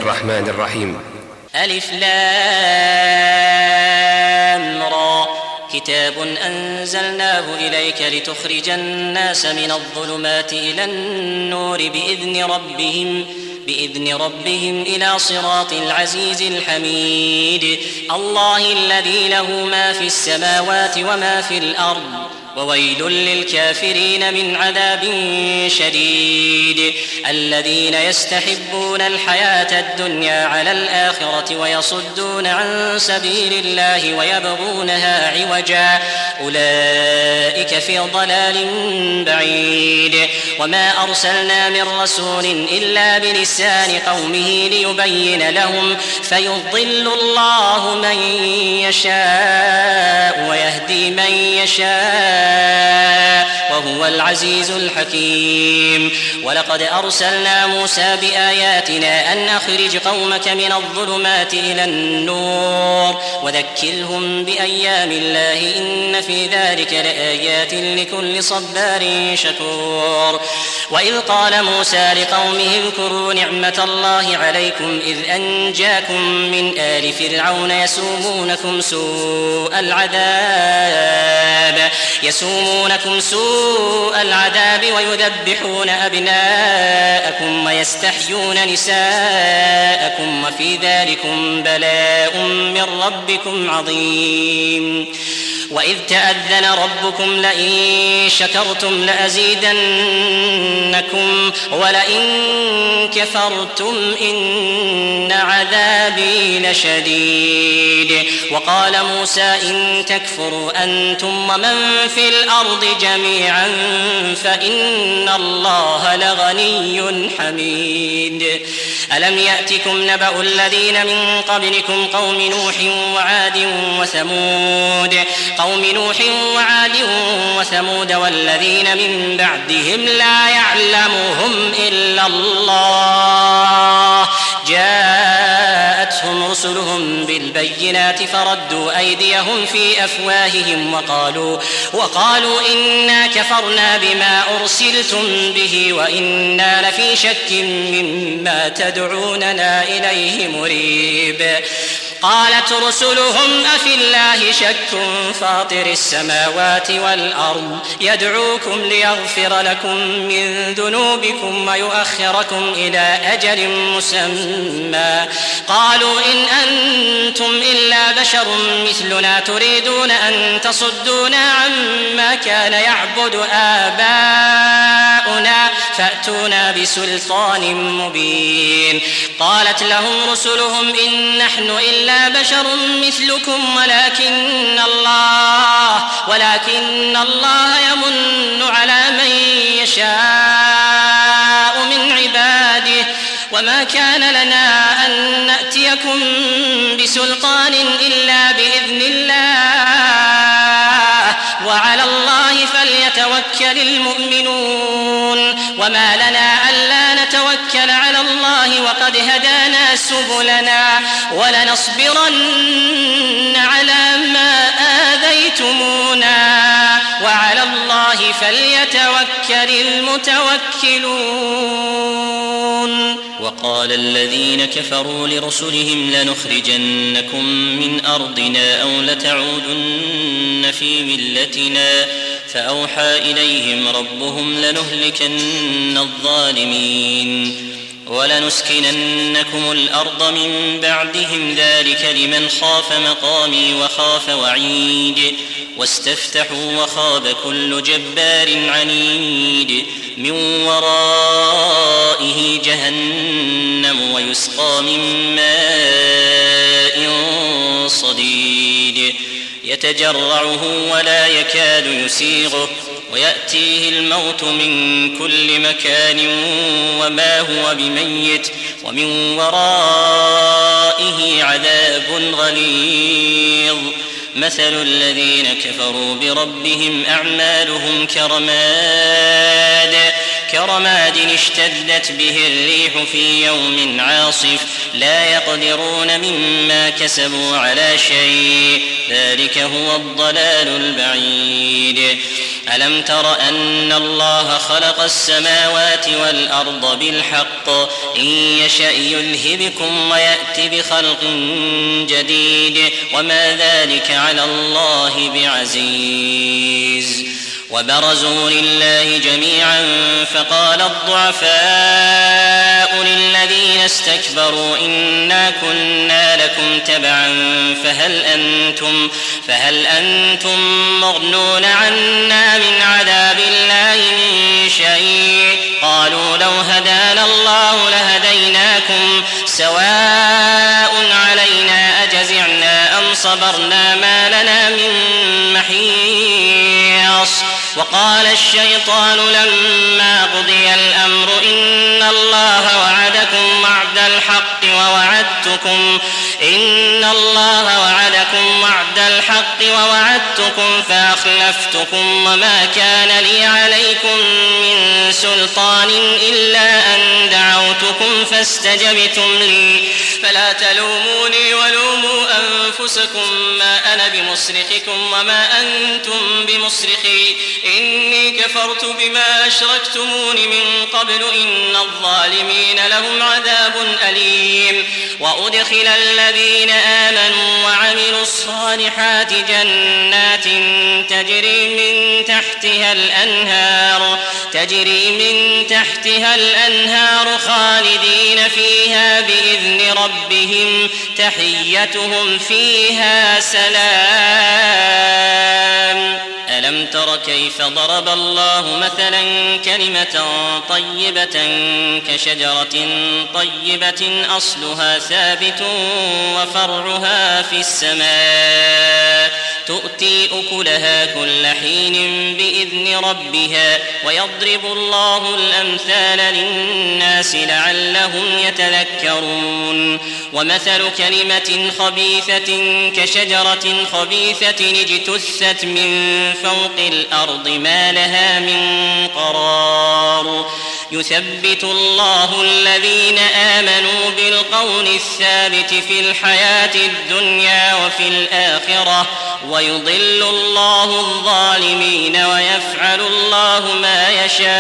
الرحمن الرحيم. ألف لام را كتاب أنزلناه إليك لتخرج الناس من الظلمات إلى النور بإذن ربهم إلى صراط العزيز الحميد. الله الذي له ما في السماوات وما في الأرض وويل للكافرين من عذاب شديد. الذين يستحبون الحياة الدنيا على الآخرة ويصدون عن سبيل الله ويبغونها عوجا أولئك في ضلال بعيد. وما أرسلنا من رسول إلا بلسان قومه ليبين لهم فيضل الله من يشاء ويهدي من يشاء وهو العزيز الحكيم. ولقد أرسلنا موسى بآياتنا أن أخرج قومك من الظلمات إلى النور وذكرهم بأيام الله إن في ذلك لآيات لكل صبار شكور. وإذ قال موسى لقومه اذكروا نعمة الله عليكم إذ أنجاكم من آل فرعون يسومونكم سوء العذاب ويذبحون أبناءكم ويستحيون نساءكم وفي ذلكم بلاء من ربكم عظيم. وإذ تأذن ربكم لئن شكرتم لأزيدنكم ولئن كفرتم إن عذابي لشديد. وقال موسى إن تكفروا أنتم ومن في الأرض جميعا فإن الله لغني حميد. ألم يأتكم نبأ الذين من قبلكم قوم نوح وعاد وثمود والذين من بعدهم لا يعلمهم إلا الله جاءتهم رسلهم بالبينات فردوا أيديهم في أفواههم وقالوا إنا كفرنا بما أرسلتم به وإنا لفي شك مما تدعوننا إليه مريب. قالت رسلهم أفي الله شك فاطر السماوات والأرض يدعوكم ليغفر لكم من ذنوبكم ويؤخركم إلى أجل مسمى قالوا إن أنتم إلا بشر مثلنا تريدون أن تصدونا عما كان يعبد آباؤنا فأتونا بسلطان مبين. قالت لهم رسلهم إن نحن إلا بشر مثلكم ولكن الله يمن على من يشاء من عباده وما كان لنا أن نأتيكم بسلطان إلا بإذن الله وعلى الله فليتوكل المؤمنون. وما لنا ألا نتوكل على الله وقد هدانا سبلنا ولنصبرن على ما آذيتمونا وعلى الله فليتوكل المتوكلون. وقال الذين كفروا لرسلهم لنخرجنكم من أرضنا أو لتعودن في ملتنا فأوحى إليهم ربهم لنهلكن الظالمين ولنسكننكم الأرض من بعدهم ذلك لمن خاف مقامي وخاف وعيد. واستفتحوا وخاب كل جبار عنيد من ورائه جهنم ويسقى من ماء صديد يتجرعه ولا يكاد يسيغه ويأتيه الموت من كل مكان وما هو بميت ومن ورائه عذاب غليظ. مثل الذين كفروا بربهم أعمالهم كرماد اشتدت به الريح في يوم عاصف لا يقدرون مما كسبوا على شيء ذلك هو الضلال البعيد. ألم تر أن الله خلق السماوات والأرض بالحق إن يشأ يذهبكم ويأتي بخلق جديد وما ذلك على الله بعزيز وبرزوا لله جميعا فقال الضعفاء للذين استكبروا إنا كنا لكم تبعا فهل أنتم مغنون عنا من عذاب الله من شيء قالوا لو هدانا الله لهديناكم سواء علينا أجزعنا أم صبرنا ما لنا من محيص وقال الشيطان لما قضي الأمر إن الله وعدكم وعد الحق ووعدتكم فأخلفتكم وما كان لي عليكم من سلطان إلا أن دعوتكم فاستجبتم لي فلا تلوموني ولوموا أنفسكم ما أنا بمصرخكم وما أنتم بمصرخي إني كفرت بما أشركتمون من قبل إن الظالمين لهم عذاب أليم وأدخل الذين آمنوا وعملوا الصالحات جنات تجري من تحتها الأنهار خالدين فيها بإذن ربهم تحيتهم فيها سلام ألم تر كيف ضرب الله مثلا كلمة طيبة كشجرة طيبة أصلها ثابت وفرعها في السماء تؤتي أكلها كل حين بإذن ربها ويضرب الله الأمثال للناس لعلهم يتذكرون ومثل كلمة خبيثة كشجرة خبيثة اجتثت من فوق الأرض ما لها من قرار يثبت الله الذين آمنوا بالقول الثابت في الحياة الدنيا وفي الآخرة ويضل الله الظالمين ويفعل الله ما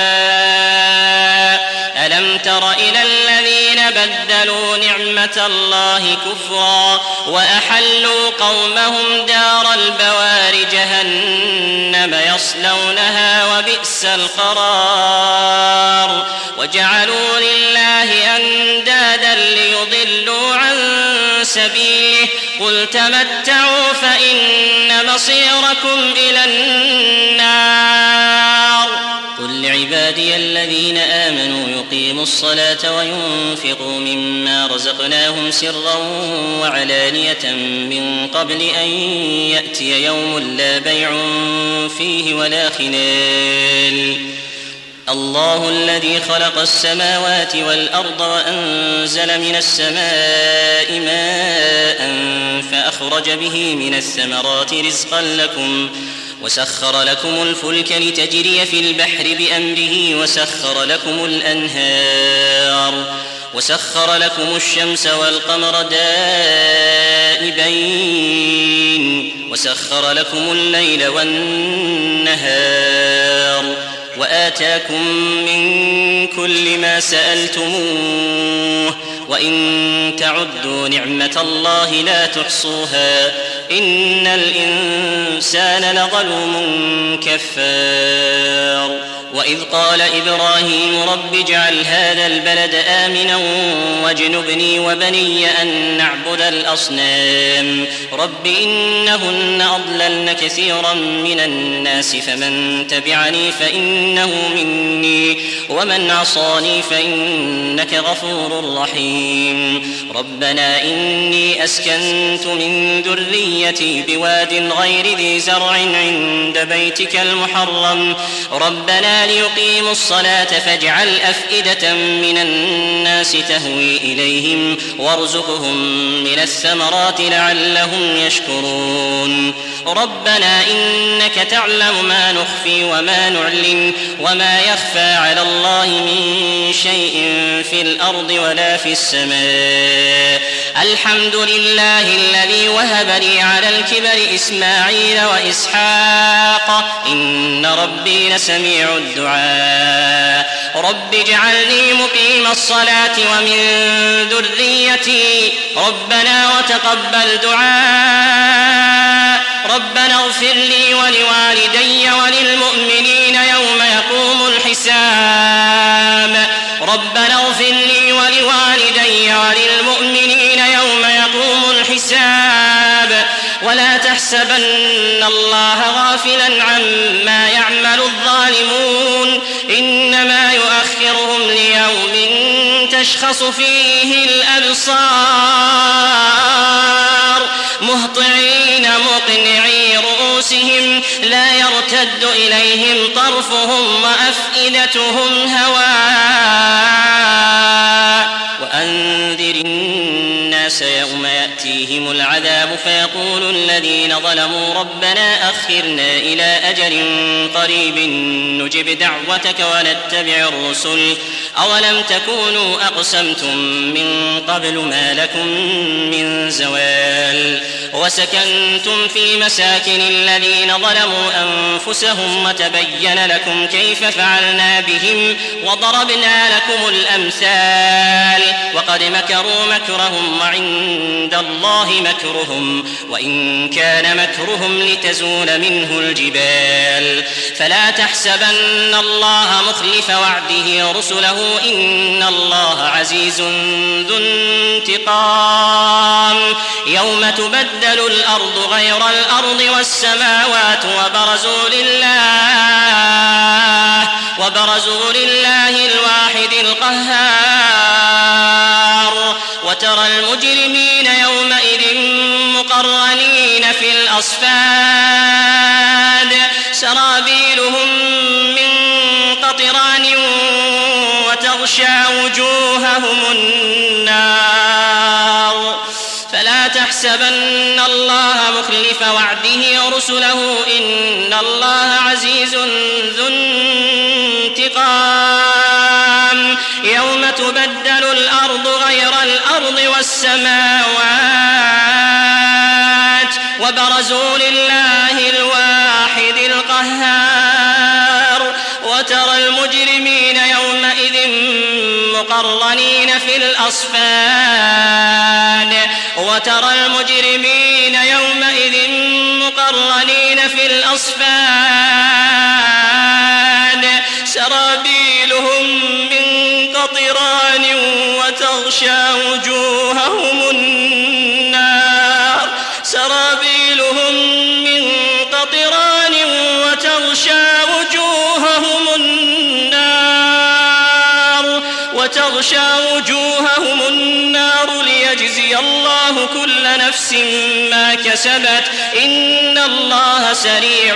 يشاء ألم تر إلى الذين بدلوا نعمة الله كفرا وأحلوا قومهم دار البوار جهنم يصلونها وبئس القرار وجعلوا لله أندادا ليضلوا عن سبيله قل تمتعوا فإن مصيركم إلى النار قل لعبادي الذين آمنوا يقيموا الصلاة وينفقوا مما رزقناهم سرا وعلانية من قبل أن يأتي يوم لا بيع فيه ولا خلال الله الذي خلق السماوات والأرض وأنزل من السماء ماء فأخرج به من الثمرات رزقا لكم وسخر لكم الفلك لتجري في البحر بأمره وسخر لكم الأنهار وسخر لكم الشمس والقمر دائبين وسخر لكم الليل والنهار وآتاكم من كل ما سألتموه وإن تعدوا نعمة الله لا تحصوها إن الإنسان لظلوم كفار وإذ قال إبراهيم رب اجعل هذا البلد آمنا واجنبني وبني أن نعبد الأصنام رب إنهن أضللن كثيرا من الناس فمن تبعني فإنه مني ومن عصاني فإنك غفور رحيم ربنا إني أسكنت من ذريتي بواد غير ذي زرع عند بيتك المحرم ربنا ليقيموا الصلاة فاجعل أفئدة من الناس تهوي إليهم وارزقهم من الثمرات لعلهم يشكرون ربنا إنك تعلم ما نخفي وما نعلن وما يخفى على الله من شيء في الأرض ولا في السماء الحمد لله الذي وهب لي على الكبر إسماعيل وإسحاق إن ربي لسميع الدعاء رب اجعلني مقيم الصلاة ومن ذريتي ربنا وتقبل دعاء ربنا اغفر لي ولوالدي وللمؤمنين يوم يقوم الحساب ربنا اغفر لي ولوالدي وللمؤمنين يوم يقوم الحساب ولا تحسبن الله غافلا عما يعمل الظالمون إنما يؤخرهم ليوم تشخص فيه الأبصار مهطعين مقنعي رؤوسهم لا يرتد إليهم طرفهم وأفئدتهم هواء وأنذر الناس يوم يأتيهم العذاب فيقول الذين ظلموا ربنا أخرنا إلى أجل قريب نجب دعوتك ونتبع الرسل أولم تكونوا أقسمتم من قبل ما لكم من زوال وسكنتم في مساكن الذين ظلموا أنفسهم وتبين لكم كيف فعلنا بهم وضربنا لكم الأمثال وقد مكروا مكرهم وعند الله مكرهم وإن كان مكرهم لتزول منه الجبال فلا تحسبن الله مخلف وعده رسله إن الله عزيز ذو انتقام يوم تبدل الأرض غير الأرض والسماوات وبرزوا لله الواحد القهار وترى المجرمين يومئذ مقرنين في الأصفاد سرابيلهم من قطران وتغشى وجوههم النار فلا تحسبن الله مخلف وعده رسله إن الله عزيز ذو انتقام يوم تبدل الأرض غير الأرض والسماوات وبرزوا لله الواحد القهار وترى المجرمين يومئذ مقرنين في الأصفاد سرابيلهم من قطران وتغشى وجوههم النار ليجزي الله كل نفس ما كسبت إن الله سريع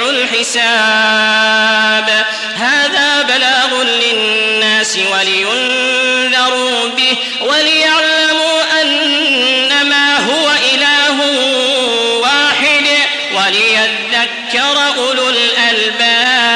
الحساب هذا بلاغ للناس ولينذروا به وليعلموا أنما هو إله واحد وليذكر أولو الألباب